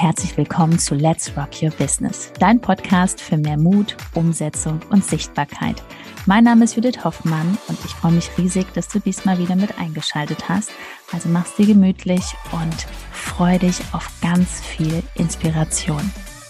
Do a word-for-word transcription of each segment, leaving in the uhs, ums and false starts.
herzlich willkommen zu Let's Rock Your Business, dein Podcast für mehr Mut, Umsetzung und Sichtbarkeit. Mein Name ist Judith Hoffmann und ich freue mich riesig, dass du diesmal wieder mit eingeschaltet hast. Also mach's dir gemütlich und freu dich auf ganz viel Inspiration.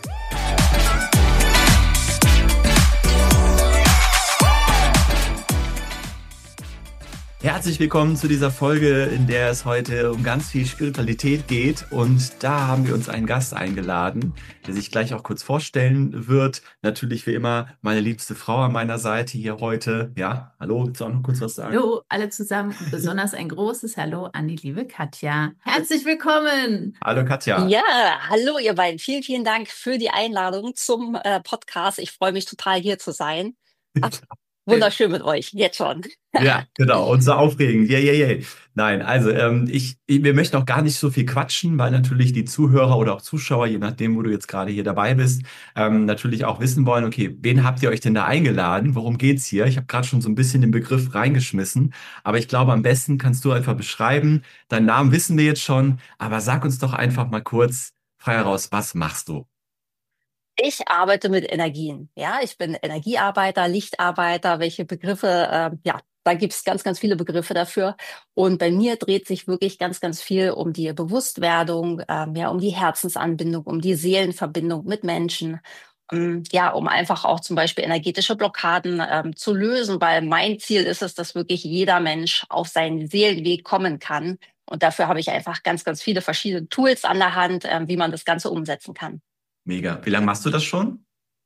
Herzlich willkommen zu dieser Folge, in der es heute um ganz viel Spiritualität geht. Und da haben wir uns einen Gast eingeladen, der sich gleich auch kurz vorstellen wird. Natürlich wie immer meine liebste Frau an meiner Seite hier heute. Ja, hallo, willst du auch noch kurz was sagen? Hallo alle zusammen und besonders ein großes Hallo an die liebe Katja. Herzlich willkommen! Hallo Katja. Ja, hallo ihr beiden. Vielen, vielen Dank für die Einladung zum äh, Podcast. Ich freue mich total, hier zu sein. Ach, wunderschön mit euch, jetzt schon. Ja, genau. Und so aufregend. Yeah, yeah, yeah. Nein, also ähm, ich, ich, wir möchten auch gar nicht so viel quatschen, weil natürlich die Zuhörer oder auch Zuschauer, je nachdem, wo du jetzt gerade hier dabei bist, ähm, natürlich auch wissen wollen, okay, wen habt ihr euch denn da eingeladen? Worum geht's hier? Ich habe gerade schon so ein bisschen den Begriff reingeschmissen, aber ich glaube, am besten kannst du einfach beschreiben. Deinen Namen wissen wir jetzt schon, aber sag uns doch einfach mal kurz frei heraus, was machst du? Ich arbeite mit Energien. Ja, ich bin Energiearbeiter, Lichtarbeiter, welche Begriffe, äh, ja, da gibt's ganz, ganz viele Begriffe dafür. Und bei mir dreht sich wirklich ganz, ganz viel um die Bewusstwerdung, ähm, ja, um die Herzensanbindung, um die Seelenverbindung mit Menschen. Ähm, ja, um einfach auch zum Beispiel energetische Blockaden ähm, zu lösen, weil mein Ziel ist es, dass wirklich jeder Mensch auf seinen Seelenweg kommen kann. Und dafür habe ich einfach ganz, ganz viele verschiedene Tools an der Hand, ähm, wie man das Ganze umsetzen kann. Mega. Wie lange machst du das schon?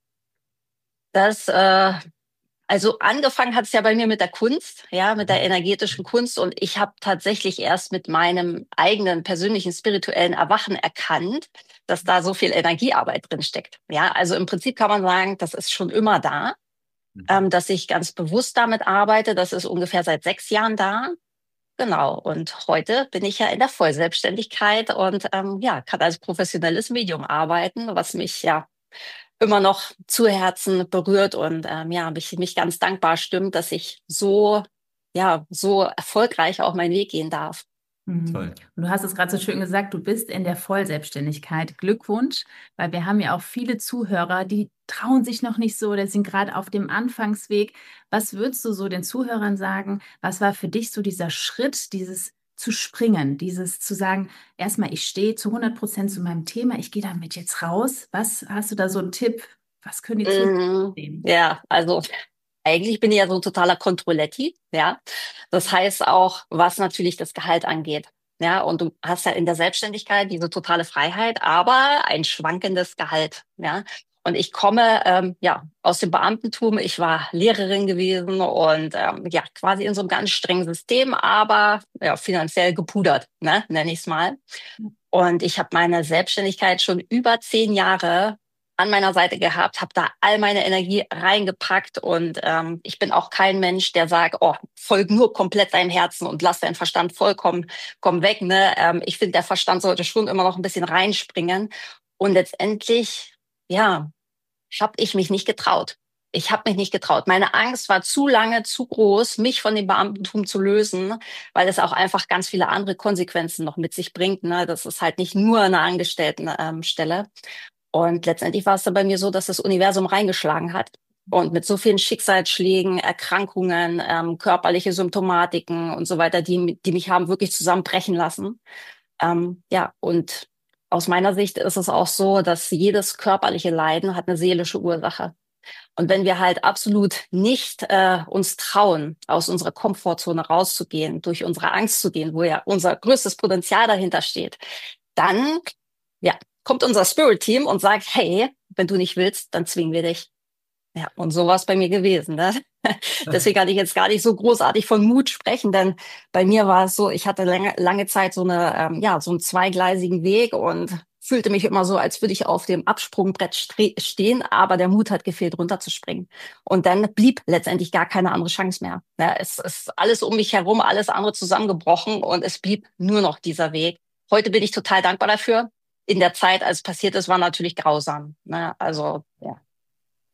Das, äh, also angefangen hat es ja bei mir mit der Kunst, ja, mit der energetischen Kunst. Und ich habe tatsächlich erst mit meinem eigenen persönlichen spirituellen Erwachen erkannt, dass da so viel Energiearbeit drin steckt. Ja, also im Prinzip kann man sagen, das ist schon immer da, ähm, dass ich ganz bewusst damit arbeite. Das ist ungefähr seit sechs Jahren da. Genau. Und heute bin ich ja in der Vollselbstständigkeit und ähm, ja, kann als professionelles Medium arbeiten, was mich ja immer noch zu Herzen berührt und ähm, ja, mich, mich ganz dankbar stimmt, dass ich so, ja, so erfolgreich auch meinen Weg gehen darf. Toll. Und du hast es gerade so schön gesagt, du bist in der Vollselbstständigkeit. Glückwunsch, weil wir haben ja auch viele Zuhörer, die trauen sich noch nicht so, die sind gerade auf dem Anfangsweg. Was würdest du so den Zuhörern sagen? Was war für dich so dieser Schritt, dieses zu springen, dieses zu sagen, erstmal, ich stehe zu hundert Prozent zu meinem Thema, ich gehe damit jetzt raus. Was hast du da so einen Tipp? Was können die Zuhörer Mhm. sehen? Ja, also eigentlich bin ich ja so ein totaler Controletti, ja. Das heißt auch, was natürlich das Gehalt angeht. Ja, und du hast ja in der Selbstständigkeit diese totale Freiheit, aber ein schwankendes Gehalt, ja. Und ich komme ähm, ja aus dem Beamtentum. Ich war Lehrerin gewesen und ähm, ja quasi in so einem ganz strengen System, aber ja finanziell gepudert, ne, nenne ich es mal. Und ich habe meine Selbstständigkeit schon über zehn Jahre an meiner Seite gehabt, habe da all meine Energie reingepackt und ähm, ich bin auch kein Mensch, der sagt, oh, folg nur komplett deinem Herzen und lass deinen Verstand vollkommen komm weg. Ne? Ähm, ich finde, der Verstand sollte schon immer noch ein bisschen reinspringen. Und letztendlich, ja, habe ich mich nicht getraut. Ich habe mich nicht getraut. Meine Angst war zu lange, zu groß, mich von dem Beamtentum zu lösen, weil es auch einfach ganz viele andere Konsequenzen noch mit sich bringt. Ne? Das ist halt nicht nur eine Angestelltenstelle. Und letztendlich war es dann bei mir so, dass das Universum reingeschlagen hat. Und mit so vielen Schicksalsschlägen, Erkrankungen, ähm, körperliche Symptomatiken und so weiter, die, die mich haben wirklich zusammenbrechen lassen. Ähm, ja, und aus meiner Sicht ist es auch so, dass jedes körperliche Leiden hat eine seelische Ursache. Und wenn wir halt absolut nicht äh, uns trauen, aus unserer Komfortzone rauszugehen, durch unsere Angst zu gehen, wo ja unser größtes Potenzial dahinter steht, dann ja, kommt unser Spirit-Team und sagt, hey, wenn du nicht willst, dann zwingen wir dich. Ja, und so war es bei mir gewesen. Ne? Deswegen kann ich jetzt gar nicht so großartig von Mut sprechen, denn bei mir war es so, ich hatte lange, lange Zeit so eine, ähm, ja, so einen zweigleisigen Weg und fühlte mich immer so, als würde ich auf dem Absprungbrett stre- stehen, aber der Mut hat gefehlt, runterzuspringen. Und dann blieb letztendlich gar keine andere Chance mehr. Ja, es ist alles um mich herum, alles andere zusammengebrochen und es blieb nur noch dieser Weg. Heute bin ich total dankbar dafür. In der Zeit, als es passiert ist, war natürlich grausam. Ne? Also, ja.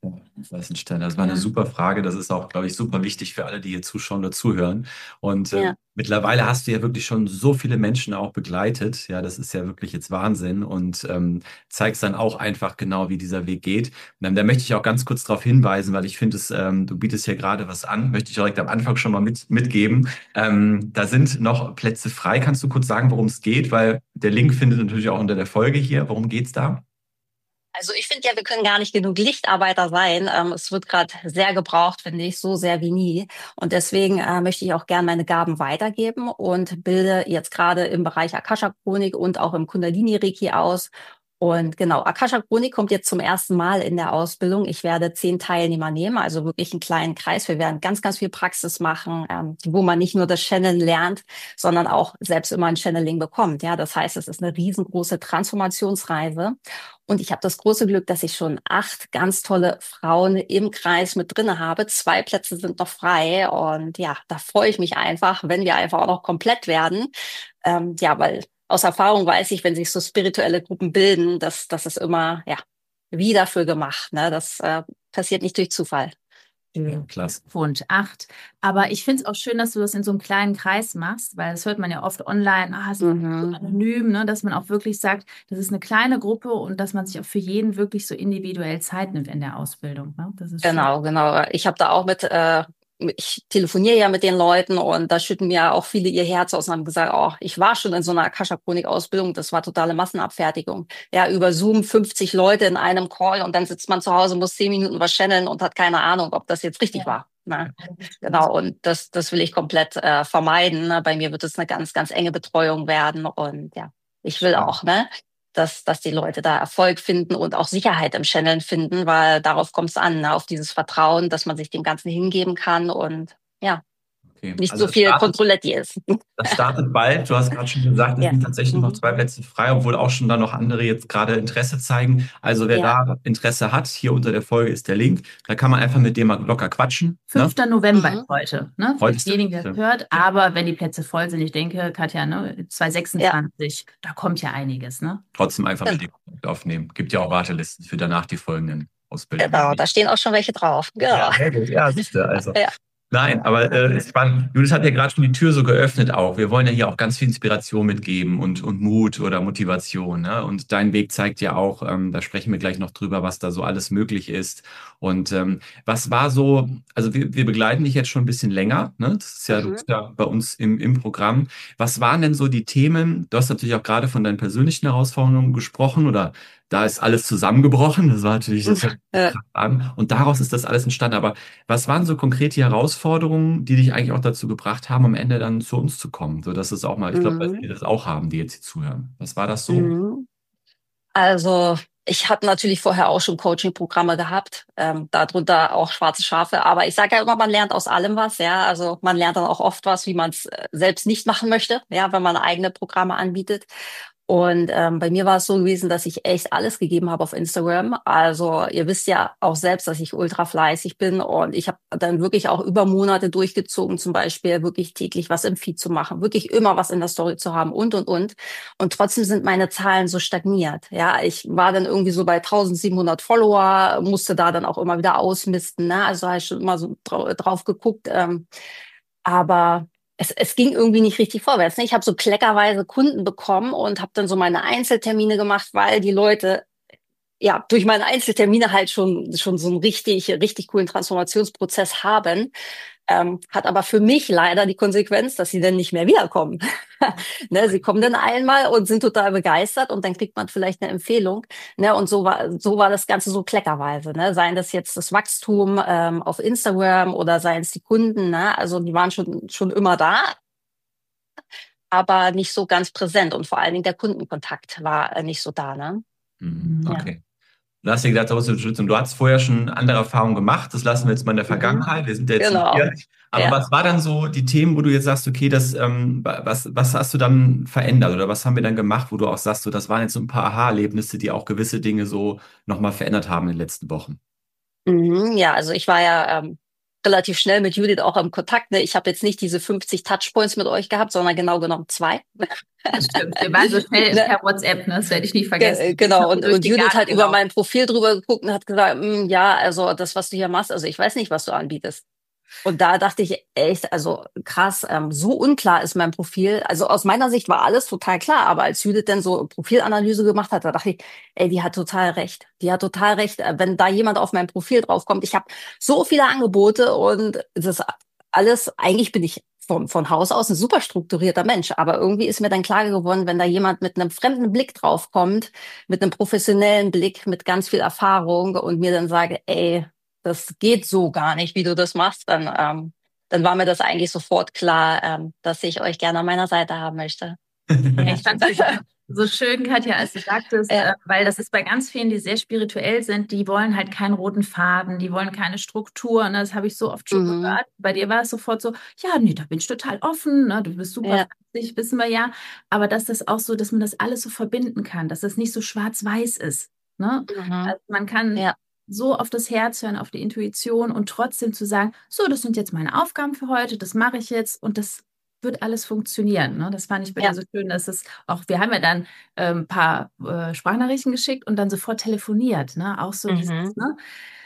Das ist ein Stern. Das war eine Ja. super Frage. Das ist auch, glaube ich, super wichtig für alle, die hier zuschauen oder zuhören. Und ähm, Ja. mittlerweile hast du ja wirklich schon so viele Menschen auch begleitet. Ja, das ist ja wirklich jetzt Wahnsinn und ähm, zeigst dann auch einfach genau, wie dieser Weg geht. Und ähm, da möchte ich auch ganz kurz darauf hinweisen, weil ich finde, es, ähm, du bietest ja gerade was an, möchte ich direkt am Anfang schon mal mit, mitgeben. Ähm, da sind noch Plätze frei. Kannst du kurz sagen, worum es geht? Weil der Link findet natürlich auch unter der Folge hier. Worum geht's da? Also ich finde ja, wir können gar nicht genug Lichtarbeiter sein. Ähm, es wird gerade sehr gebraucht, finde ich, so sehr wie nie. Und deswegen äh, möchte ich auch gerne meine Gaben weitergeben und bilde jetzt gerade im Bereich Akasha-Chronik und auch im Kundalini-Reiki aus. Und genau, Akasha-Chronik kommt jetzt zum ersten Mal in der Ausbildung. Ich werde zehn Teilnehmer nehmen, also wirklich einen kleinen Kreis. Wir werden ganz, ganz viel Praxis machen, ähm, wo man nicht nur das Channeln lernt, sondern auch selbst immer ein Channeling bekommt. Ja, das heißt, es ist eine riesengroße Transformationsreise. Und ich habe das große Glück, dass ich schon acht ganz tolle Frauen im Kreis mit drinne habe. Zwei Plätze sind noch frei. Und ja, da freue ich mich einfach, wenn wir einfach auch noch komplett werden. Ähm, ja, weil aus Erfahrung weiß ich, wenn sich so spirituelle Gruppen bilden, dass das ist immer ja wie dafür gemacht. Ne? Das äh, passiert nicht durch Zufall. Ja, klasse. Wunsch acht. Aber ich finde es auch schön, dass du das in so einem kleinen Kreis machst, weil das hört man ja oft online, ah, so Mhm. anonym, ne, dass man auch wirklich sagt, das ist eine kleine Gruppe und dass man sich auch für jeden wirklich so individuell Zeit nimmt in der Ausbildung. Ne? Das ist schön. Genau, genau. Ich habe da auch mit, äh, ich telefoniere ja mit den Leuten und da schütten mir auch viele ihr Herz aus und haben gesagt, oh, ich war schon in so einer Akasha-Chronik-Ausbildung, das war totale Massenabfertigung. Ja, über Zoom fünfzig Leute in einem Call und dann sitzt man zu Hause, muss zehn Minuten was channeln und hat keine Ahnung, ob das jetzt richtig Ja. war. Ne? Genau, und das, das will ich komplett äh, vermeiden. Ne? Bei mir wird es eine ganz, ganz enge Betreuung werden und ja, ich will auch, ne? dass, dass die Leute da Erfolg finden und auch Sicherheit im Channeln finden, weil darauf kommt es an, ne? Auf dieses Vertrauen, dass man sich dem Ganzen hingeben kann und ja, Okay. nicht Also so das viel startet, Controletti ist. das startet bald. Du hast gerade schon gesagt, es Ja. sind tatsächlich noch Mhm. zwei Plätze frei, obwohl auch schon da noch andere jetzt gerade Interesse zeigen. Also wer Ja. da Interesse hat, hier unter der Folge ist der Link. Da kann man einfach mit dem mal locker quatschen. Ne? fünfter November Mhm. ist heute, ne? Für Heute ist diejenigen, der der das hört. Aber wenn die Plätze voll sind, ich denke, Katja, ne, zwanzig sechsundzwanzig, da kommt ja einiges, ne? Trotzdem einfach mit Genau. dem Kontakt aufnehmen. Gibt ja auch Wartelisten für danach die folgenden Ausbildungen. Genau, da stehen auch schon welche drauf. Genau. Ja, sehr gut. Ja, siehst du. Also. Ja. Nein, aber äh, ist spannend. Judith hat ja gerade schon die Tür so geöffnet auch. Wir wollen ja hier auch ganz viel Inspiration mitgeben und, und Mut oder Motivation. Ne? Und dein Weg zeigt ja auch, ähm, da sprechen wir gleich noch drüber, was da so alles möglich ist. Und ähm, was war so, also wir, wir begleiten dich jetzt schon ein bisschen länger. Ne? Das ist ja, du Mhm. bist ja bei uns im, im Programm. Was waren denn so die Themen? Du hast natürlich auch gerade von deinen persönlichen Herausforderungen gesprochen oder da ist alles zusammengebrochen. Das war natürlich das Ja. an. Und daraus ist das alles entstanden. Aber was waren so konkrete Herausforderungen, die dich eigentlich auch dazu gebracht haben, am Ende dann zu uns zu kommen? So dass es auch mal, ich glaube, dass Mhm. wir das auch haben, die jetzt hier zuhören. Was war das so? Mhm. Also ich habe natürlich vorher auch schon Coaching-Programme gehabt, ähm, darunter auch schwarze Schafe. Aber ich sage ja immer, man lernt aus allem was. Ja, also man lernt dann auch oft was, wie man es selbst nicht machen möchte. Ja, wenn man eigene Programme anbietet. Und ähm, bei mir war es so gewesen, dass ich echt alles gegeben habe auf Instagram. Also ihr wisst ja auch selbst, dass ich ultra fleißig bin und ich habe dann wirklich auch über Monate durchgezogen, zum Beispiel wirklich täglich was im Feed zu machen, wirklich immer was in der Story zu haben und, und, und. Und trotzdem sind meine Zahlen so stagniert. Ja, ich war dann irgendwie so bei eintausendsiebenhundert Follower, musste da dann auch immer wieder ausmisten. Ne? Also habe ich schon immer so dra drauf geguckt. Ähm, aber es, es ging irgendwie nicht richtig vorwärts. Ne? Ich habe so kleckerweise Kunden bekommen und habe dann so meine Einzeltermine gemacht, weil die Leute ja durch meine Einzeltermine halt schon schon so einen richtig richtig coolen Transformationsprozess haben. Ähm, hat aber für mich leider die Konsequenz, dass sie dann nicht mehr wiederkommen. Ne, sie kommen dann einmal und sind total begeistert und dann kriegt man vielleicht eine Empfehlung. Ne, und so war so war das Ganze so kleckerweise. Ne, seien das jetzt das Wachstum ähm, auf Instagram oder seien es die Kunden. Ne, also die waren schon schon immer da, aber nicht so ganz präsent und vor allen Dingen der Kundenkontakt war äh, nicht so da. Ne? Mhm, Ja. okay. Du hast ja gesagt, und du hast vorher schon andere Erfahrungen gemacht. Das lassen wir jetzt mal in der Mhm. Vergangenheit. Wir sind ja jetzt Genau. hier. Aber Ja. was war dann so die Themen, wo du jetzt sagst, okay, das, ähm, was, was hast du dann verändert oder was haben wir dann gemacht, wo du auch sagst, so, das waren jetzt so ein paar Aha-Erlebnisse, die auch gewisse Dinge so nochmal verändert haben in den letzten Wochen? Mhm, ja, also ich war ja ähm, relativ schnell mit Judith auch im Kontakt. Ne? Ich habe jetzt nicht diese fünfzig Touchpoints mit euch gehabt, sondern genau genommen zwei. Das stimmt. Wir waren so schnell Ne? per WhatsApp, ne? Das werde ich nie vergessen. Genau, und, und Judith hat genau. über mein Profil drüber geguckt und hat gesagt, ja, also das, was du hier machst, also ich weiß nicht, was du anbietest. Und da dachte ich echt, also krass, ähm, so unklar ist mein Profil. Also aus meiner Sicht war alles total klar, aber als Judith dann so Profilanalyse gemacht hat, da dachte ich, ey, die hat total recht. Die hat total recht, wenn da jemand auf mein Profil draufkommt. Ich habe so viele Angebote und das alles, eigentlich bin ich von, von Haus aus ein super strukturierter Mensch, aber irgendwie ist mir dann klar geworden, wenn da jemand mit einem fremden Blick draufkommt, mit einem professionellen Blick, mit ganz viel Erfahrung und mir dann sage, ey, das geht so gar nicht, wie du das machst, dann, ähm, dann war mir das eigentlich sofort klar, ähm, dass ich euch gerne an meiner Seite haben möchte. Ja, ich fand es so schön, Katja, als du sagtest, Ja. äh, weil das ist bei ganz vielen, die sehr spirituell sind, die wollen halt keinen roten Faden, die wollen keine Struktur. Ne? Das habe ich so oft schon Mhm. gehört. Bei dir war es sofort so, ja, nee, da bin ich total offen, ne? Du bist super Ja. fleißig, wissen wir ja. Aber dass das auch so, dass man das alles so verbinden kann, dass das nicht so schwarz-weiß ist. Ne? Mhm. Also man kann Ja. so auf das Herz hören, auf die Intuition und trotzdem zu sagen, so, das sind jetzt meine Aufgaben für heute, das mache ich jetzt und das wird alles funktionieren. Ne? Das fand ich bei Ja. dir so schön, dass es auch, wir haben ja dann äh, ein paar äh, Sprachnachrichten geschickt und dann sofort telefoniert. Ne? Auch so Mhm. dieses, ne?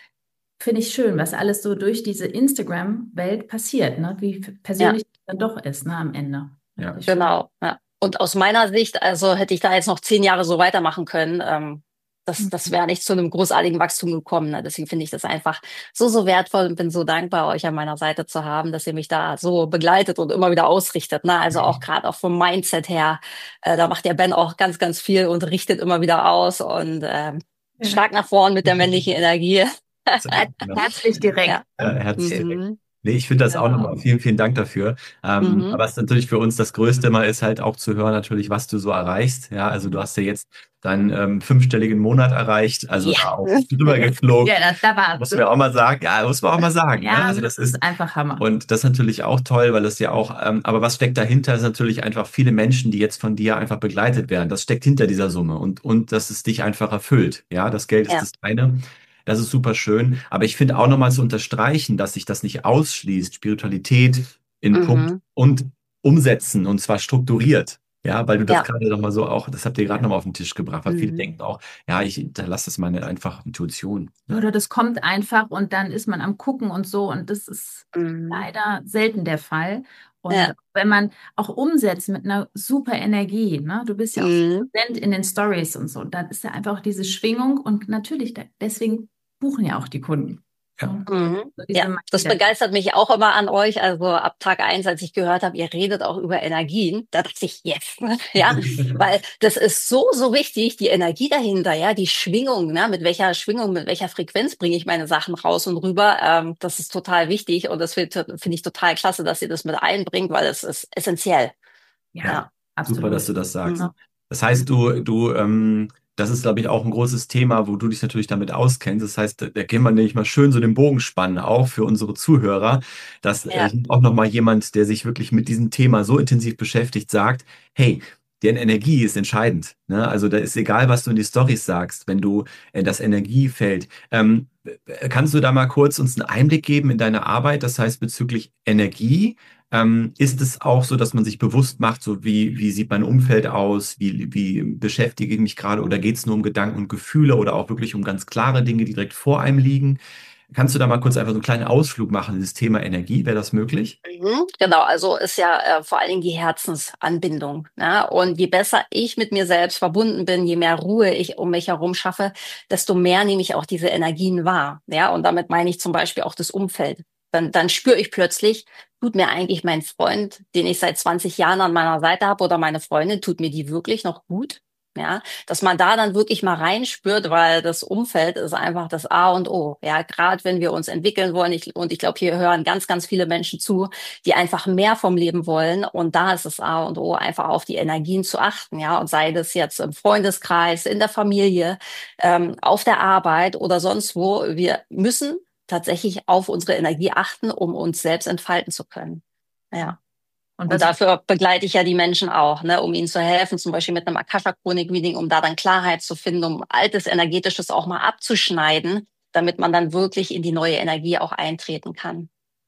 Finde ich schön, was alles so durch diese Instagram-Welt passiert, ne? Wie persönlich es dann doch ist, ne, am Ende. Ja. Richtig schön. Genau. Ja. Und aus meiner Sicht, also hätte ich da jetzt noch zehn Jahre so weitermachen können, ähm, das, das wäre nicht zu einem großartigen Wachstum gekommen. Ne? Deswegen finde ich das einfach so, so wertvoll und bin so dankbar, euch an meiner Seite zu haben, dass ihr mich da so begleitet und immer wieder ausrichtet. Ne? Also auch gerade auch vom Mindset her, äh, da macht der Ben auch ganz, ganz viel und richtet immer wieder aus und ähm, Ja. stark nach vorn mit der männlichen Energie. Genau. Herzlich direkt. Ja. Ja, herzlich direkt. Mhm. Nee, ich finde das auch Genau. nochmal. Vielen, vielen Dank dafür. Ähm, Mhm. aber was natürlich für uns das Größte immer ist, halt auch zu hören, natürlich, was du so erreichst. Ja, also du hast ja jetzt deinen ähm, fünfstelligen Monat erreicht, also Ja. da auch drüber geflogen. Ja, das, da war Muss man auch mal sagen. Ja, muss man auch mal sagen. Ja, ne? Also das ist, einfach Hammer. und das ist natürlich auch toll, weil das ja auch, ähm, aber was steckt dahinter, ist natürlich einfach viele Menschen, die jetzt von dir einfach begleitet werden. Das steckt hinter dieser Summe und, und dass es dich einfach erfüllt. Ja, das Geld ist Ja. das eine. Das ist super schön. Aber ich finde auch nochmal zu unterstreichen, dass sich das nicht ausschließt, Spiritualität in Mhm. Punkt und umsetzen und zwar strukturiert. Ja, weil du das Ja. gerade nochmal so auch, das habt ihr gerade nochmal auf den Tisch gebracht, weil viele Mhm. denken auch, ja, ich hinterlasse das meine einfach Intuition. Oder das kommt einfach und dann ist man am Gucken und so. Und das ist Mhm. leider selten der Fall. Und Ja. wenn man auch umsetzt mit einer super Energie, ne? Du bist ja auch Mhm. präsent in den Stories und so, dann ist ja einfach auch diese Schwingung und natürlich, da- deswegen buchen ja auch die Kunden. Ja. Ne? Mhm. So diese Ja, das Mindset. begeistert mich auch immer an euch. Also ab Tag eins, als ich gehört habe, ihr redet auch über Energien, da dachte ich, yes, ja, weil das ist so, so wichtig, die Energie dahinter, ja, die Schwingung, ne, mit welcher Schwingung, mit welcher Frequenz bringe ich meine Sachen raus und rüber, ähm, das ist total wichtig und das finde find ich total klasse, dass ihr das mit einbringt, weil es ist essentiell. Ja, Ja. absolut. Super, dass du das sagst. Mhm. Das heißt, du, du, ähm, das ist, glaube ich, auch ein großes Thema, wo du dich natürlich damit auskennst. Das heißt, da, da können wir nämlich mal schön so den Bogen spannen, auch für unsere Zuhörer, dass Ja. äh, auch nochmal jemand, der sich wirklich mit diesem Thema so intensiv beschäftigt, sagt, hey, deren Energie ist entscheidend. Ne? Also da ist egal, was du in die Storys sagst, wenn du äh, das Energiefeld. Ähm, äh, kannst du da mal kurz uns einen Einblick geben in deine Arbeit? Das heißt, bezüglich Energie. Ähm, ist es auch so, dass man sich bewusst macht, so wie, wie sieht mein Umfeld aus, wie, wie beschäftige ich mich gerade oder geht es nur um Gedanken und Gefühle oder auch wirklich um ganz klare Dinge, die direkt vor einem liegen? Kannst du da mal kurz einfach so einen kleinen Ausflug machen, dieses Thema Energie, wäre das möglich? Mhm, genau, also ist ja äh, vor allen Dingen die Herzensanbindung. Ne? Und je besser ich mit mir selbst verbunden bin, je mehr Ruhe ich um mich herum schaffe, desto mehr nehme ich auch diese Energien wahr. Ja, und damit meine ich zum Beispiel auch das Umfeld. Dann, dann spüre ich plötzlich, tut mir eigentlich mein Freund, den ich seit zwanzig Jahren an meiner Seite habe, oder meine Freundin, tut mir die wirklich noch gut? Ja, dass man da dann wirklich mal reinspürt, weil das Umfeld ist einfach das A und O. Ja, gerade wenn wir uns entwickeln wollen. Ich, und ich glaube, hier hören ganz, ganz viele Menschen zu, die einfach mehr vom Leben wollen. Und da ist das A und O, einfach auf die Energien zu achten. Ja, und sei das jetzt im Freundeskreis, in der Familie, ähm, auf der Arbeit oder sonst wo. Wir müssen tatsächlich auf unsere Energie achten, um uns selbst entfalten zu können. Ja. Und Und was dafür begleite ich ja die Menschen auch, ne, um ihnen zu helfen, zum Beispiel mit einem Akasha-Chronik-Reading, um da dann Klarheit zu finden, um altes Energetisches auch mal abzuschneiden, damit man dann wirklich in die neue Energie auch eintreten kann.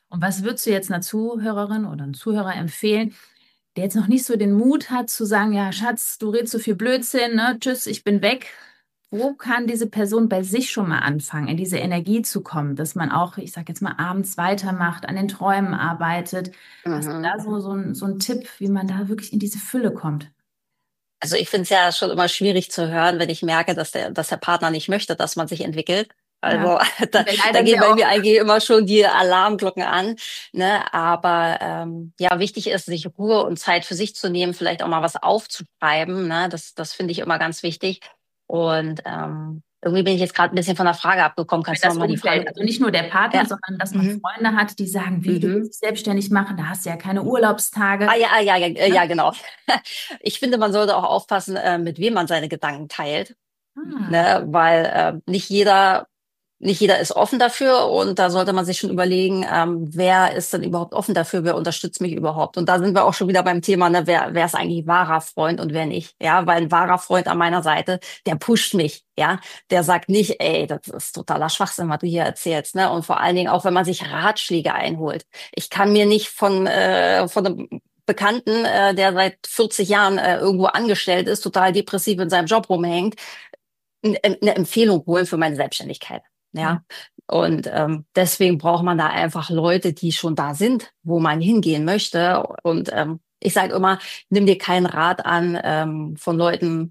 Und was würdest du jetzt einer Zuhörerin oder einem Zuhörer empfehlen, der jetzt noch nicht so den Mut hat zu sagen, ja, Schatz, du redest so viel Blödsinn, ne? Tschüss, ich bin weg. Wo kann diese Person bei sich schon mal anfangen, in diese Energie zu kommen, dass man auch, ich sage jetzt mal, abends weitermacht, an den Träumen arbeitet? Hast du Mhm. da so, so, ein, so einen Tipp, wie man da wirklich in diese Fülle kommt? Also ich finde es ja schon immer schwierig zu hören, wenn ich merke, dass der, dass der Partner nicht möchte, dass man sich entwickelt. Also Ja, da, wir da leider gehen sehr bei oft. mir eigentlich immer schon die Alarmglocken an. Ne? Aber ähm, ja, wichtig ist, sich Ruhe und Zeit für sich zu nehmen, vielleicht auch mal was aufzuschreiben. Ne? Das, das finde ich immer ganz wichtig. Und ähm, irgendwie bin ich jetzt gerade ein bisschen von der Frage abgekommen. Wenn Kannst du noch das mal die Umfeld, Frage? also nicht nur der Partner, Ja. sondern dass man Mhm. Freunde hat, die sagen, wie, du Mhm. willst dich selbstständig machen, da hast du ja keine Urlaubstage. Ah ja, ah, ja, ja, äh, Ne? ja, genau. Ich finde, man sollte auch aufpassen, äh, mit wem man seine Gedanken teilt. Ah, Ne? Weil äh, nicht jeder, nicht jeder ist offen dafür und da sollte man sich schon überlegen, ähm, wer ist denn überhaupt offen dafür, wer unterstützt mich überhaupt? Und da sind wir auch schon wieder beim Thema, ne, wer, wer ist eigentlich ein wahrer Freund und wer nicht? Ja, weil ein wahrer Freund an meiner Seite, der pusht mich, ja, der sagt nicht, ey, das ist totaler Schwachsinn, was du hier erzählst, ne? Und vor allen Dingen auch, wenn man sich Ratschläge einholt. Ich kann mir nicht von äh, von einem Bekannten, äh, der seit vierzig Jahren äh, irgendwo angestellt ist, total depressiv in seinem Job rumhängt, n- eine Empfehlung holen für meine Selbstständigkeit. ja. Ja. Und ähm, deswegen braucht man da einfach Leute, die schon da sind, wo man hingehen möchte. Und ähm, ich sage immer, nimm dir keinen Rat an ähm, von Leuten,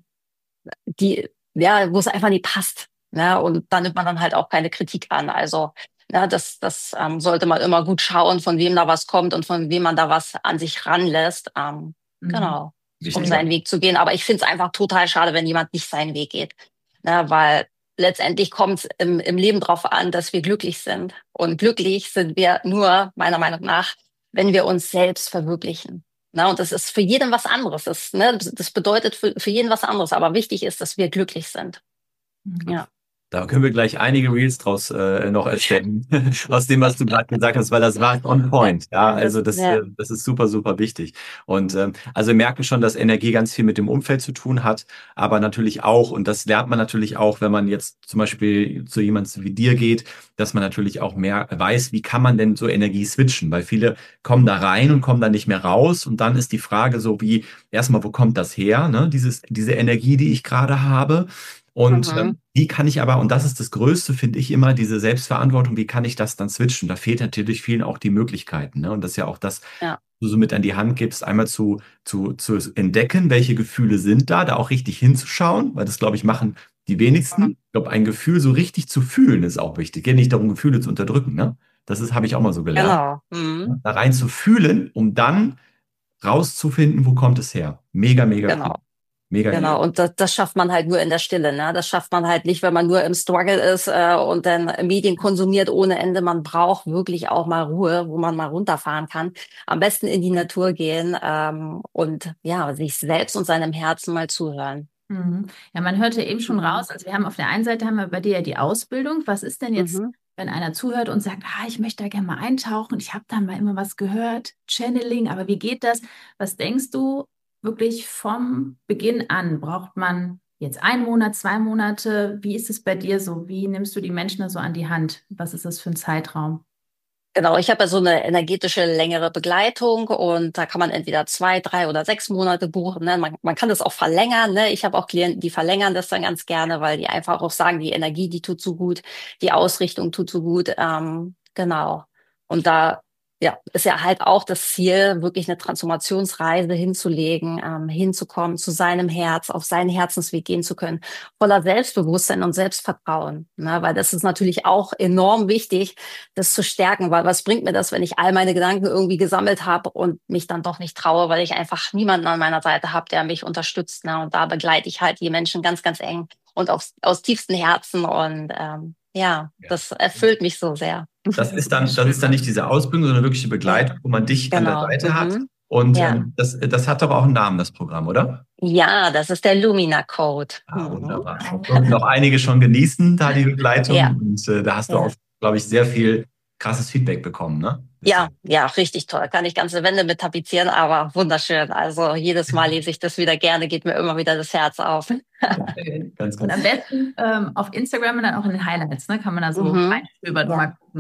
die, ja, wo es einfach nicht passt. Ne? Und da nimmt man dann halt auch keine Kritik an. Also, ja, das, das ähm, sollte man immer gut schauen, von wem da was kommt und von wem man da was an sich ranlässt. Ähm, Mhm. genau, um Wichtiger. seinen Weg zu gehen. Aber ich finde es einfach total schade, wenn jemand nicht seinen Weg geht. Ne? Weil letztendlich kommt es im, im Leben drauf an, dass wir glücklich sind. Und glücklich sind wir nur, meiner Meinung nach, wenn wir uns selbst verwirklichen. Na, und das ist für jeden was anderes. Das, ne, das bedeutet für, für jeden was anderes. Aber wichtig ist, dass wir glücklich sind. Mhm. Ja. Da können wir gleich einige Reels draus äh, noch erstellen, aus dem, was du gerade gesagt hast, weil das war on point. Ja, also das, Ja. äh, das ist super, super wichtig. Und ähm, also wir merken schon, dass Energie ganz viel mit dem Umfeld zu tun hat, aber natürlich auch, und das lernt man natürlich auch, wenn man jetzt zum Beispiel zu jemandem wie dir geht, dass man natürlich auch mehr weiß, wie kann man denn so Energie switchen, weil viele kommen da rein und kommen da nicht mehr raus. Und dann ist die Frage so wie, erstmal, wo kommt das her, ne? Dieses, diese Energie, die ich gerade habe. Und Mhm. ähm, wie kann ich aber, und das ist das Größte, finde ich immer, diese Selbstverantwortung, wie kann ich das dann switchen? Da fehlt natürlich vielen auch die Möglichkeiten. Ne? Und das ist ja auch das, Ja. du so mit an die Hand gibst, einmal zu, zu, zu entdecken, welche Gefühle sind da, da auch richtig hinzuschauen, weil das, glaube ich, machen die wenigsten. Ich glaube, ein Gefühl so richtig zu fühlen ist auch wichtig. Geht nicht darum, Gefühle zu unterdrücken. Ne? Das ist, habe ich auch mal so gelernt. Genau. Mhm. Da rein zu fühlen, um dann rauszufinden, wo kommt es her. Mega, mega cool. Genau. Mega Genau. geil. Und das, das schafft man halt nur in der Stille. Ne? Das schafft man halt nicht, wenn man nur im Struggle ist äh, und dann Medien konsumiert ohne Ende. Man braucht wirklich auch mal Ruhe, wo man mal runterfahren kann. Am besten in die Natur gehen ähm, und ja, sich selbst und seinem Herzen mal zuhören. Mhm. Ja, man hörte eben schon Mhm. raus, also wir haben auf der einen Seite haben wir bei dir ja die Ausbildung. Was ist denn jetzt, Mhm. wenn einer zuhört und sagt, ah, ich möchte da gerne mal eintauchen, ich habe da mal immer was gehört, Channeling, aber wie geht das? Was denkst du wirklich vom Beginn an? Braucht man jetzt einen Monat, zwei Monate? Wie ist es bei dir so? Wie nimmst du die Menschen da so an die Hand? Was ist das für ein Zeitraum? Genau, ich habe ja so eine energetische längere Begleitung und da kann man entweder zwei, drei oder sechs Monate buchen. Ne? Man, man kann das auch verlängern. Ne? Ich habe auch Klienten, die verlängern das dann ganz gerne, weil die einfach auch sagen, die Energie, die tut so gut, die Ausrichtung tut so gut. Ähm, genau. Und da ja, ist ja halt auch das Ziel, wirklich eine Transformationsreise hinzulegen, ähm, hinzukommen, zu seinem Herz, auf seinen Herzensweg gehen zu können, voller Selbstbewusstsein und Selbstvertrauen. Ne? Weil das ist natürlich auch enorm wichtig, das zu stärken, weil was bringt mir das, wenn ich all meine Gedanken irgendwie gesammelt habe und mich dann doch nicht traue, weil ich einfach niemanden an meiner Seite habe, der mich unterstützt. Ne? Und da begleite ich halt die Menschen ganz, ganz eng und aus, aus tiefstem Herzen und ähm, ja, Ja. das erfüllt mich so sehr. Das ist dann, das ist dann nicht diese Ausbildung, sondern wirkliche Ja, Begleitung, wo man dich an der genau. Seite hat. Mhm. Und Ja. ähm, das, das hat doch auch einen Namen, das Programm, oder? Ja, das ist der Lumina Code. Ah, Mhm. wunderbar. Und noch einige schon genießen, da die Begleitung. Ja, Und äh, da hast du auch, ja. glaube ich, sehr viel krasses Feedback bekommen, ne? Ja, ja, richtig toll. Kann ich ganze Wände mit tapezieren, aber wunderschön. Also jedes Mal lese ich das wieder gerne, geht mir immer wieder das Herz auf. Schön. Ganz, Und ganz. am besten ähm, auf Instagram und dann auch in den Highlights, ne? Kann man da so Mhm. reinstöbern und Ja. mal gucken, ne?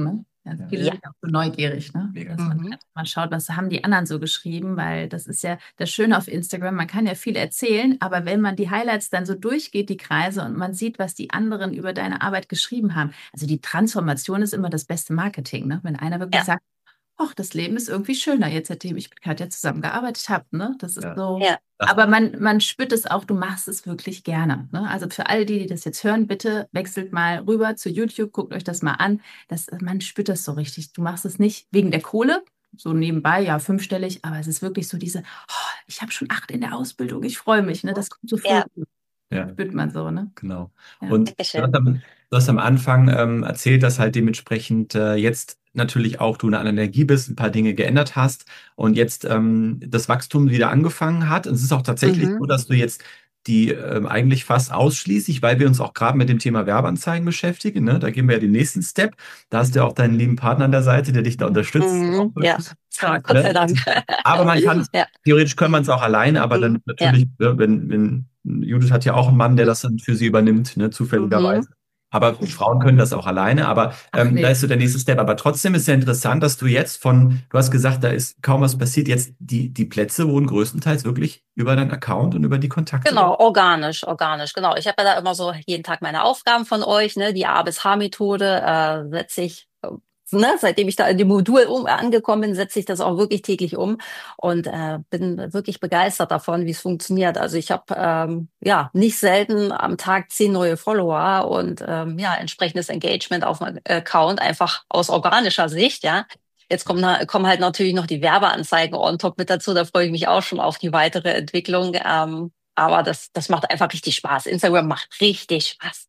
Ja, viele Ja. sind auch so neugierig, ne? Mega. Dass man Mhm. einfach mal schaut, was haben die anderen so geschrieben, weil das ist ja das Schöne auf Instagram, man kann ja viel erzählen, aber wenn man die Highlights dann so durchgeht, die Kreise, und man sieht, was die anderen über deine Arbeit geschrieben haben, also die Transformation ist immer das beste Marketing, ne? Wenn einer wirklich Ja. sagt, ach, das Leben ist irgendwie schöner, jetzt seitdem ich mit Katja zusammengearbeitet habe, ne? Das ist Ja. so. Ja. Aber man, man spürt es auch, du machst es wirklich gerne, ne? Also für alle die, die das jetzt hören, bitte wechselt mal rüber zu YouTube, guckt euch das mal an. Das, man spürt das so richtig. Du machst es nicht wegen der Kohle, so nebenbei, ja, fünfstellig, aber es ist wirklich so diese, oh, ich habe schon acht in der Ausbildung, ich freue mich, ne? Das kommt so früh. Ja. Ja. Spürt man so, ne? Genau. Ja. Und du Dankeschön. hast am, du hast am Anfang ähm, erzählt, dass halt dementsprechend äh, jetzt natürlich auch du in einer Energie bist, ein paar Dinge geändert hast und jetzt ähm, das Wachstum wieder angefangen hat. Und es ist auch tatsächlich Mhm. so, dass du jetzt die ähm, eigentlich fast ausschließlich, weil wir uns auch gerade mit dem Thema Werbeanzeigen beschäftigen, ne? Da gehen wir ja den nächsten Step. Da hast du ja auch deinen lieben Partner an der Seite, der dich da unterstützt. Mhm. Auch Ja. wirklich, Gott sei ne? Dank. Aber man kann, Ja. theoretisch kann man es auch alleine, aber dann Mhm. Ja. natürlich, ne, wenn, wenn Judith hat ja auch einen Mann, der das dann für sie übernimmt, ne, zufälligerweise. Mhm. Aber Frauen können das auch alleine, aber Ach, ähm, nee. da ist so der nächste Step. Aber trotzdem ist ja interessant, dass du jetzt von, du hast gesagt, da ist kaum was passiert, jetzt die, die Plätze wurden größtenteils wirklich über deinen Account und über die Kontakte. Genau, organisch, organisch, genau. Ich habe ja da immer so jeden Tag meine Aufgaben von euch, ne? Die A bis H-Methode äh, setze ich, äh, ne? Seitdem ich da in dem Modul um, angekommen bin, setze ich das auch wirklich täglich um und äh, bin wirklich begeistert davon, wie es funktioniert. Also ich habe ähm, ja nicht selten am Tag zehn neue Follower und ähm, ja entsprechendes Engagement auf meinem Account, einfach aus organischer Sicht, ja. Jetzt kommen, kommen halt natürlich noch die Werbeanzeigen on top mit dazu. Da freue ich mich auch schon auf die weitere Entwicklung. Ähm, aber das, das macht einfach richtig Spaß. Instagram macht richtig Spaß.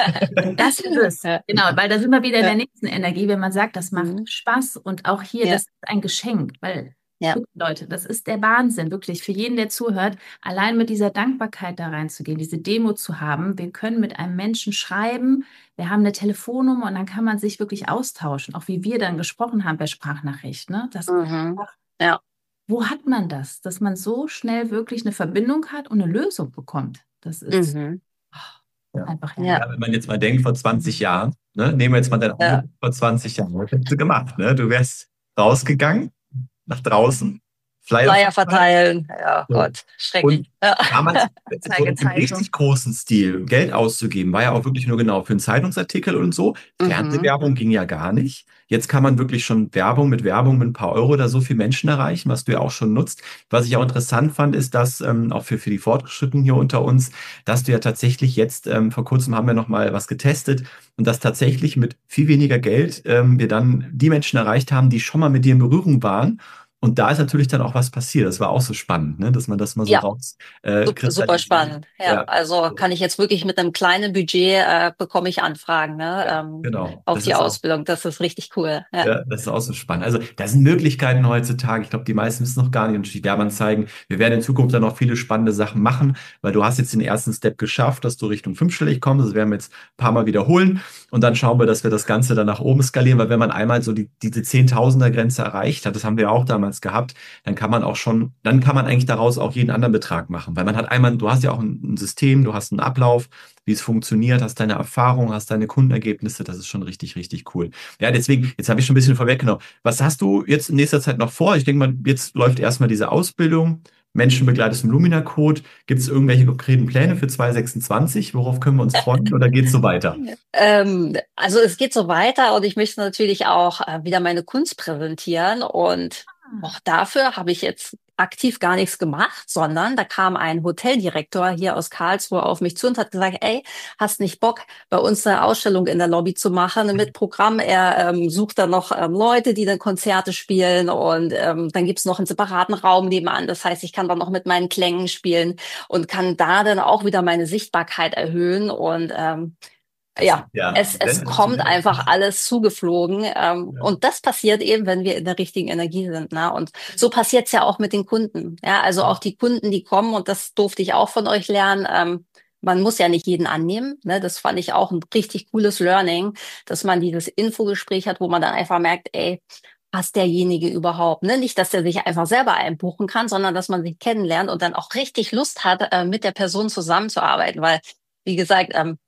Das ist es. Genau, weil da sind wir wieder in Ja. der nächsten Energie, wenn man sagt, das macht Mhm. Spaß und auch hier, Ja. das ist ein Geschenk, weil Ja. wirklich, Leute, das ist der Wahnsinn, wirklich für jeden, der zuhört, allein mit dieser Dankbarkeit da reinzugehen, diese Demo zu haben. Wir können mit einem Menschen schreiben, wir haben eine Telefonnummer und dann kann man sich wirklich austauschen, auch wie wir dann gesprochen haben per Sprachnachricht, ne? Das, Mhm. Ja. wo hat man das, dass man so schnell wirklich eine Verbindung hat und eine Lösung bekommt? Das ist Mhm. Ja. einfach Ja. Ja, wenn man jetzt mal denkt, vor zwanzig Jahren, ne, nehmen wir jetzt mal dein Ja. Angebot vor zwanzig Jahren, was hättest du gemacht? Ne? Du wärst rausgegangen, nach draußen, Flyer Flyer verteilt. verteilen. Ja, So. Gott, schrecklich. Und Ja. damals so im Zeigezeitung. richtig großen Stil Geld auszugeben, war ja auch wirklich nur genau für einen Zeitungsartikel und so. Mhm. Fernsehwerbung ging ja gar nicht. Jetzt kann man wirklich schon Werbung mit Werbung mit ein paar Euro da so viel Menschen erreichen, was du ja auch schon nutzt. Was ich auch interessant fand, ist, dass ähm, auch für, für die Fortgeschrittenen hier unter uns, dass du ja tatsächlich jetzt, ähm, vor kurzem haben wir noch mal was getestet und dass tatsächlich mit viel weniger Geld ähm, wir dann die Menschen erreicht haben, die schon mal mit dir in Berührung waren. Und da ist natürlich dann auch was passiert. Das war auch so spannend, ne? Dass man das mal so Ja. raus äh, Sup- Super spannend. Ja, Ja. also kann ich jetzt wirklich mit einem kleinen Budget äh, bekomme ich Anfragen, ne? Ja, ähm, genau. auf Das die ist auch- Ausbildung. Das ist richtig cool. Ja. Ja, das ist auch so spannend. Also da sind Möglichkeiten heutzutage. Ich glaube, die meisten wissen noch gar nicht. Und die Werbeanzeigen, wir werden in Zukunft dann noch viele spannende Sachen machen, weil du hast jetzt den ersten Step geschafft, dass du Richtung fünfstellig kommst. Das werden wir jetzt ein paar Mal wiederholen. Und dann schauen wir, dass wir das Ganze dann nach oben skalieren, weil wenn man einmal so die, diese Zehntausender-Grenze erreicht hat, das haben wir auch damals gehabt, dann kann man auch schon, dann kann man eigentlich daraus auch jeden anderen Betrag machen. Weil man hat einmal, du hast ja auch ein, ein System, du hast einen Ablauf, wie es funktioniert, hast deine Erfahrung, hast deine Kundenergebnisse. Das ist schon richtig, richtig cool. Ja, deswegen, jetzt habe ich schon ein bisschen vorweggenommen. Was hast du jetzt in nächster Zeit noch vor? Ich denke mal, jetzt läuft erstmal diese Ausbildung. Menschen begleitest im Lumina-Code. Gibt es irgendwelche konkreten Pläne für zwanzig sechsundzwanzig? Worauf können wir uns freuen? Oder geht es so weiter? Ähm, also es geht so weiter und ich möchte natürlich auch äh, wieder meine Kunst präsentieren und auch dafür habe ich jetzt aktiv gar nichts gemacht, sondern da kam ein Hoteldirektor hier aus Karlsruhe auf mich zu und hat gesagt, ey, hast nicht Bock, bei uns eine Ausstellung in der Lobby zu machen mit Programm? Er ähm, sucht dann noch ähm, Leute, die dann Konzerte spielen und ähm, dann gibt's noch einen separaten Raum nebenan. Das heißt, ich kann dann noch mit meinen Klängen spielen und kann da dann auch wieder meine Sichtbarkeit erhöhen und ähm, ja, Ja, es, es kommt sensationell. einfach alles zugeflogen. Ähm, Ja. Und das passiert eben, wenn wir in der richtigen Energie sind. Ne? Und so passiert's ja auch mit den Kunden. Ja, also auch die Kunden, die kommen, und das durfte ich auch von euch lernen. Ähm, man muss ja nicht jeden annehmen. Ne? Das fand ich auch ein richtig cooles Learning, dass man dieses Infogespräch hat, wo man dann einfach merkt, ey, passt derjenige überhaupt? Ne? Nicht, dass der sich einfach selber einbuchen kann, sondern dass man sich kennenlernt und dann auch richtig Lust hat, äh, mit der Person zusammenzuarbeiten. Weil, wie gesagt, ähm,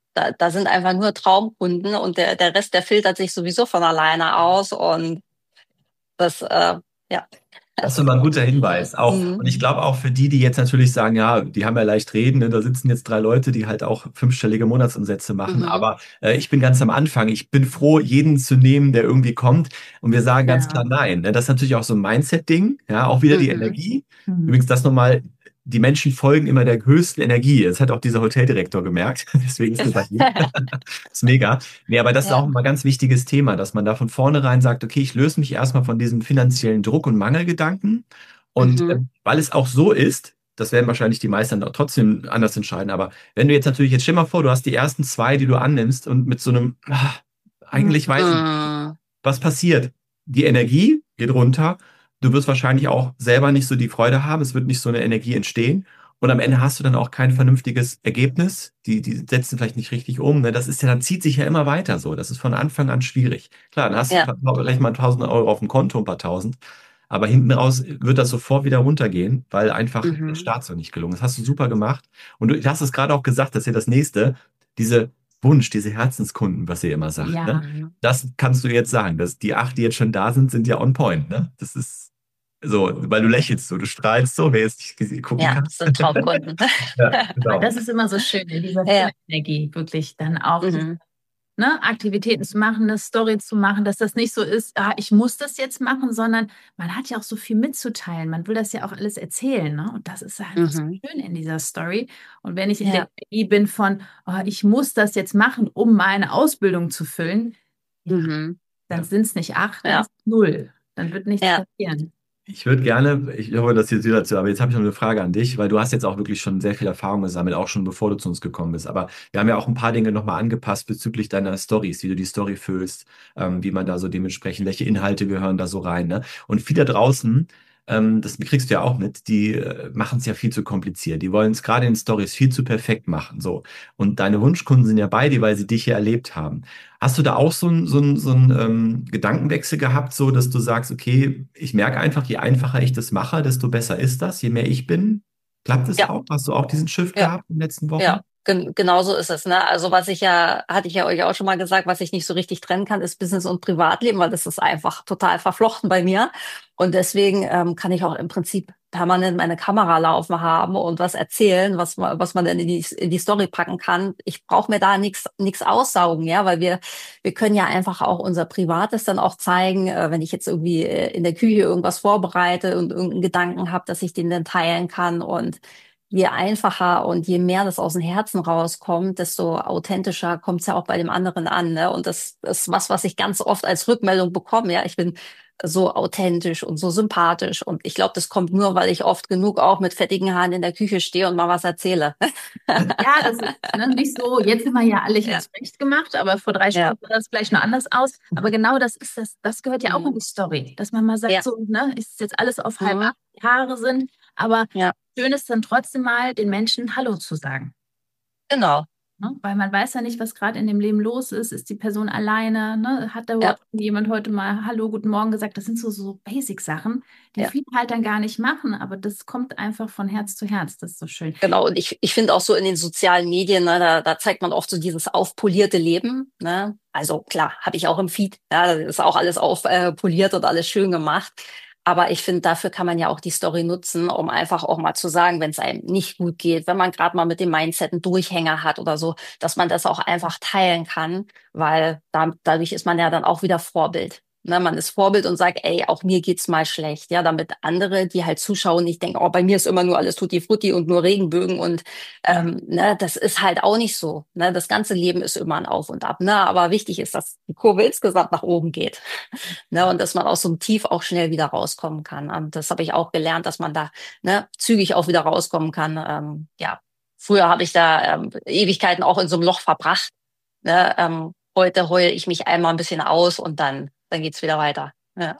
da, da sind einfach nur Traumkunden und der, der Rest, der filtert sich sowieso von alleine aus und das, äh, ja. Das ist immer ein guter Hinweis. Auch, Mhm. und ich glaube auch für die, die jetzt natürlich sagen, ja, die haben ja leicht reden, ne? Da sitzen jetzt drei Leute, die halt auch fünfstellige Monatsumsätze machen. Mhm. Aber äh, ich bin ganz am Anfang. Ich bin froh, jeden zu nehmen, der irgendwie kommt. Und wir sagen ganz Ja. klar nein. Ne? Das ist natürlich auch so ein Mindset-Ding. Ja, auch wieder die Mhm. Energie. Mhm. Übrigens, das nochmal, die Menschen folgen immer der höchsten Energie. Das hat auch dieser Hoteldirektor gemerkt. Deswegen ist er bei ihm. Das ist mega. Nee, aber das ist Ja. auch immer ein ganz wichtiges Thema, dass man da von vornherein sagt, okay, ich löse mich erstmal von diesem finanziellen Druck und Mangelgedanken. Und Mhm. äh, weil es auch so ist, das werden wahrscheinlich die meisten dann auch trotzdem anders entscheiden, aber wenn du jetzt natürlich, jetzt stell mal vor, du hast die ersten zwei, die du annimmst und mit so einem, ah, eigentlich weiß ich, Mhm. was passiert? Die Energie geht runter, du wirst wahrscheinlich auch selber nicht so die Freude haben, es wird nicht so eine Energie entstehen und am Ende hast du dann auch kein vernünftiges Ergebnis, die, die setzen vielleicht nicht richtig um, ne? Das ist ja, dann zieht sich ja immer weiter so, das ist von Anfang an schwierig. Klar, dann hast Ja. du vielleicht mal tausend Euro auf dem Konto, ein paar tausend, aber hinten raus wird das sofort wieder runtergehen, weil einfach der Mhm. Start so nicht gelungen ist. Das hast du super gemacht. Und du hast es gerade auch gesagt, dass ihr das nächste, diese Wunsch, diese Herzenskunden, was ihr immer sagt, Ja. ne? Mhm. Das kannst du jetzt sagen. Dass die acht, die jetzt schon da sind, sind ja on point, ne? Das ist so, weil du lächelst so, du strahlst so, wer jetzt nicht gucken Ja, kann. das sind Traumkunden. Ja, Aber genau. das ist immer so schön, in dieser Ja. Energie wirklich dann auch Mhm. ne, Aktivitäten zu machen, eine Story zu machen, dass das nicht so ist, ah, ich muss das jetzt machen, sondern man hat ja auch so viel mitzuteilen. Man will das ja auch alles erzählen. Ne? Und das ist einfach so Mhm. schön in dieser Story. Und wenn ich in Ja. der Energie bin von, oh, ich muss das jetzt machen, um meine Ausbildung zu füllen, ja, Mhm. dann Ja. sind es nicht acht, dann Ja. ist es null. Dann wird nichts Ja. passieren. Ich würde gerne, ich hoffe, das jetzt wieder dazu, aber jetzt habe ich noch eine Frage an dich, weil du hast jetzt auch wirklich schon sehr viel Erfahrung gesammelt, auch schon bevor du zu uns gekommen bist. Aber wir haben ja auch ein paar Dinge nochmal angepasst bezüglich deiner Stories, wie du die Story füllst, ähm, wie man da so dementsprechend, welche Inhalte gehören da so rein, ne? Und viele da draußen, ähm, das kriegst du ja auch mit, die äh, machen es ja viel zu kompliziert. Die wollen es gerade in Stories viel zu perfekt machen, so. Und deine Wunschkunden sind ja bei dir, weil sie dich ja erlebt haben. Hast du da auch so einen so einen- so einen, ähm, Gedankenwechsel gehabt, so dass du sagst, okay, ich merke einfach, je einfacher ich das mache, desto besser ist das, je mehr ich bin? Klappt es Ja. auch? Hast du auch diesen Shift Ja. gehabt in den letzten Wochen? Ja, gen genau so ist es, ne? Also was ich ja, hatte ich ja euch auch schon mal gesagt, was ich nicht so richtig trennen kann, ist Business und Privatleben, weil das ist einfach total verflochten bei mir. Und deswegen ähm, kann ich auch im Prinzip permanent meine Kamera laufen haben und was erzählen, was man, was man dann in die, in die Story packen kann. Ich brauche mir da nichts nichts aussaugen, ja, weil wir wir können ja einfach auch unser Privates dann auch zeigen, äh, wenn ich jetzt irgendwie äh, in der Küche irgendwas vorbereite und irgendeinen Gedanken habe, dass ich den dann teilen kann. Und je einfacher und je mehr das aus dem Herzen rauskommt, desto authentischer kommt es ja auch bei dem anderen an. Ne? Und das ist was, was ich ganz oft als Rückmeldung bekomme. Ja, ich bin so authentisch und so sympathisch. Und ich glaube, das kommt nur, weil ich oft genug auch mit fettigen Haaren in der Küche stehe und mal was erzähle. Ja, das ist ne, nicht so, jetzt sind wir ja alle hier Ja. zurecht gemacht, aber vor drei Ja. Stunden sah das vielleicht noch anders aus. Aber genau das ist das, das gehört ja auch in die Story, dass man mal sagt, Ja. so, ne, ist jetzt alles auf halb Mhm. acht, die Haare sind, aber Ja. schön ist dann trotzdem mal, den Menschen Hallo zu sagen. Genau. Ne? Weil man weiß ja nicht, was gerade in dem Leben los ist. Ist die Person alleine? Ne? Hat da Ja. überhaupt jemand heute mal Hallo, guten Morgen gesagt? Das sind so, so Basic-Sachen, die Ja. viele halt dann gar nicht machen, aber das kommt einfach von Herz zu Herz. Das ist so schön. Genau, und ich, ich finde auch so in den sozialen Medien, ne, da, da zeigt man oft so dieses aufpolierte Leben. Ne? Also klar, habe ich auch im Feed. Ja, da ist auch alles aufpoliert und alles schön gemacht. Aber ich finde, dafür kann man ja auch die Story nutzen, um einfach auch mal zu sagen, wenn es einem nicht gut geht, wenn man gerade mal mit dem Mindset einen Durchhänger hat oder so, dass man das auch einfach teilen kann, weil da, dadurch ist man ja dann auch wieder Vorbild. Ne, man ist Vorbild und sagt, ey, auch mir geht's mal schlecht, ja, damit andere, die halt zuschauen, nicht denken, oh, bei mir ist immer nur alles Tutti Frutti und nur Regenbögen und ähm, ne, das ist halt auch nicht so. Ne, das ganze Leben ist immer ein Auf und Ab. Ne, aber wichtig ist, dass die Kurve insgesamt nach oben geht. Ne, und dass man aus so einem Tief auch schnell wieder rauskommen kann. Und das habe ich auch gelernt, dass man da ne, zügig auch wieder rauskommen kann. Ähm, ja, früher habe ich da ähm, Ewigkeiten auch in so einem Loch verbracht. Ne, ähm, heute heule ich mich einmal ein bisschen aus und dann dann geht's wieder weiter. Ja.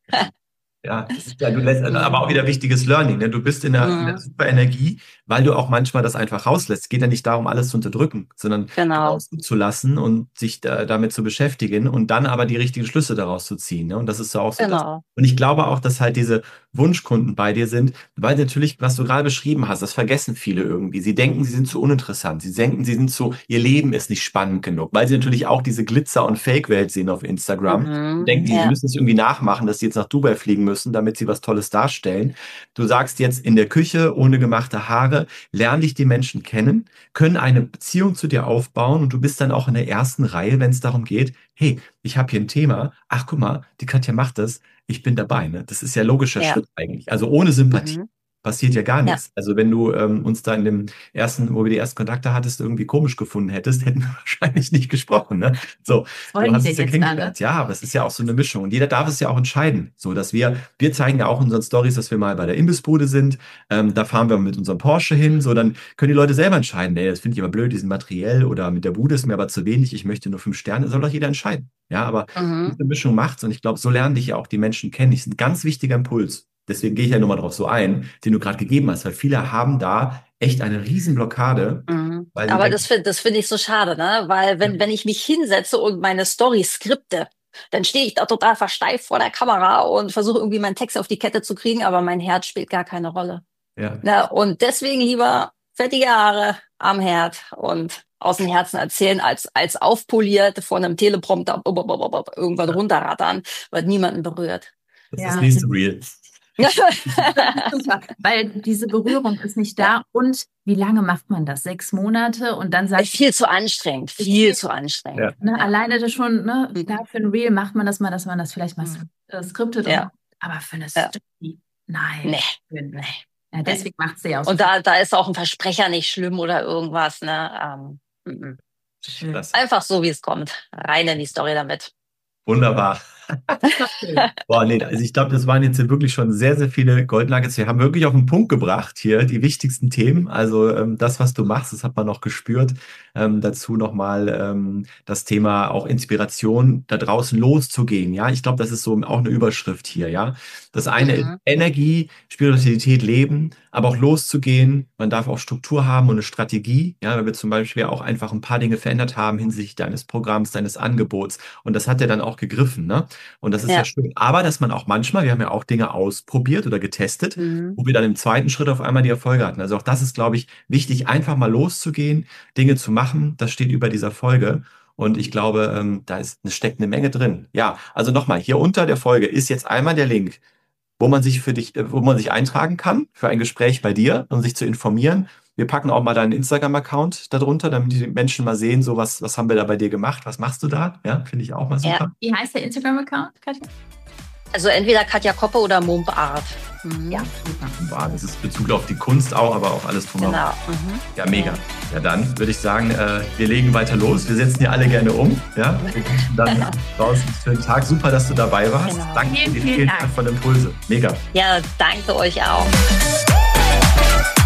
Ja, das ist ja, du lässt, aber auch wieder wichtiges Learning, ne? Du bist in einer, in einer Mhm. super Energie, weil du auch manchmal das einfach rauslässt. Es geht ja nicht darum, alles zu unterdrücken, sondern Genau. rauszulassen und sich da, damit zu beschäftigen und dann aber die richtigen Schlüsse daraus zu ziehen. Ne? Und das ist so auch so das. Genau. Und ich glaube auch, dass halt diese Wunschkunden bei dir sind, weil natürlich, was du gerade beschrieben hast, das vergessen viele irgendwie. Sie denken, sie sind zu uninteressant. Sie denken, sie sind zu, ihr Leben ist nicht spannend genug, weil sie natürlich auch diese Glitzer- und Fake-Welt sehen auf Instagram Mhm. und denken, sie Ja. müssen es irgendwie nachmachen, dass sie jetzt nach Dubai fliegen müssen, damit sie was Tolles darstellen. Du sagst jetzt in der Küche, ohne gemachte Haare, lernen dich die Menschen kennen, können eine Beziehung zu dir aufbauen und du bist dann auch in der ersten Reihe, wenn es darum geht, hey, ich habe hier ein Thema, ach guck mal, die Katja macht das, ich bin dabei. Ne? Das ist ja ein logischer Ja. Schritt eigentlich. Also ohne Sympathie Mhm. passiert ja gar Ja. nichts. Also wenn du ähm, uns da in dem ersten, wo wir die ersten Kontakte hattest, irgendwie komisch gefunden hättest, hätten wir wahrscheinlich nicht gesprochen. Ne? So, Wollen du die hast denn es ja jetzt alle? kennengelernt. Ja, aber es ist ja auch so eine Mischung. Und jeder darf es ja auch entscheiden. So, dass wir, wir zeigen ja auch in unseren Stories, dass wir mal bei der Imbissbude sind. Ähm, da fahren wir mit unserem Porsche hin. So, dann können die Leute selber entscheiden. Nee, das finde ich aber blöd, die sind materiell oder mit der Bude ist mir aber zu wenig. Ich möchte nur fünf Sterne. Das soll doch jeder entscheiden. Ja, aber Mhm. diese Mischung macht's. Und ich glaube, so lernen dich ja auch die Menschen kennen. Das ist ein ganz wichtiger Impuls. Deswegen gehe ich ja nur mal drauf so ein, den du gerade gegeben hast, weil viele haben da echt eine Riesenblockade. Mhm. Weil sie Aber denken, das finde das finde ich so schade, ne? Weil wenn, wenn ich mich hinsetze und meine Story skripte, dann stehe ich da total versteift vor der Kamera und versuche irgendwie meinen Text auf die Kette zu kriegen, aber mein Herz spielt gar keine Rolle. ja, Ne? Und deswegen lieber fettige Haare am Herd und aus dem Herzen erzählen, als, als aufpoliert von einem Teleprompter irgendwann runterrattern, weil niemanden berührt. das ist Ja. das nächste Reel. Super, weil diese Berührung ist nicht da. Und wie lange macht man das? Sechs Monate und dann sagt Viel zu anstrengend, viel zu anstrengend. Ja. ne, Ja. alleine das schon, ne, Mhm. klar, für ein Reel macht man das mal, dass man das vielleicht mal Mhm. äh, skriptet, Ja. und, aber für eine Ja. Story, nein. Nee, Schön. nee. Ja, deswegen macht sie ja auch so Und da, da ist auch ein Versprecher nicht schlimm oder irgendwas, ne? Ähm, mhm. schön. Klasse. Einfach so, wie es kommt. Rein in die Story damit. Wunderbar. Boah, nee, also ich glaube, das waren jetzt hier wirklich schon sehr, sehr viele Gold Nuggets. Wir haben wirklich auf den Punkt gebracht hier die wichtigsten Themen. Also ähm, das, was du machst, das hat man noch gespürt. Ähm, dazu nochmal ähm, das Thema auch Inspiration, da draußen loszugehen. Ja, ich glaube, das ist so auch eine Überschrift hier. Ja, das eine ist Mhm. Energie, Spiritualität leben, aber auch loszugehen. Man darf auch Struktur haben und eine Strategie. Ja, weil wir zum Beispiel auch einfach ein paar Dinge verändert haben hinsichtlich deines Programms, deines Angebots. Und das hat ja dann auch gegriffen, ne? Und das ist ja Ja. schön. Aber dass man auch manchmal, wir haben ja auch Dinge ausprobiert oder getestet, Mhm. wo wir dann im zweiten Schritt auf einmal die Erfolge hatten. Also auch das ist, glaube ich, wichtig, einfach mal loszugehen, Dinge zu machen. Das steht über dieser Folge. Und ich glaube, ähm, da ist, es steckt eine Menge drin. Ja, also nochmal, hier unter der Folge ist jetzt einmal der Link, wo man sich für dich, äh, wo man sich eintragen kann für ein Gespräch bei dir, um sich zu informieren. Wir packen auch mal deinen Instagram-Account darunter, damit die Menschen mal sehen, so was, was haben wir da bei dir gemacht, was machst du da? Ja, finde ich auch mal Ja. super. Wie heißt der Instagram-Account, Katja? Also entweder Katja Koppe oder Mump Art. Mhm. Ja, super. Wow, das ist Bezug auf die Kunst auch, aber auch alles drumherum. Genau. Mhm. Ja, mega. Ja, dann würde ich sagen, äh, wir legen weiter los. Wir setzen hier alle gerne um. Ja, wir wünschen dann draußen einen schönen Tag. Super, dass du dabei warst. Genau. Danke für Vielen, die vielen vielen Dank. wertvollen Impulse. Mega. Ja, danke euch auch.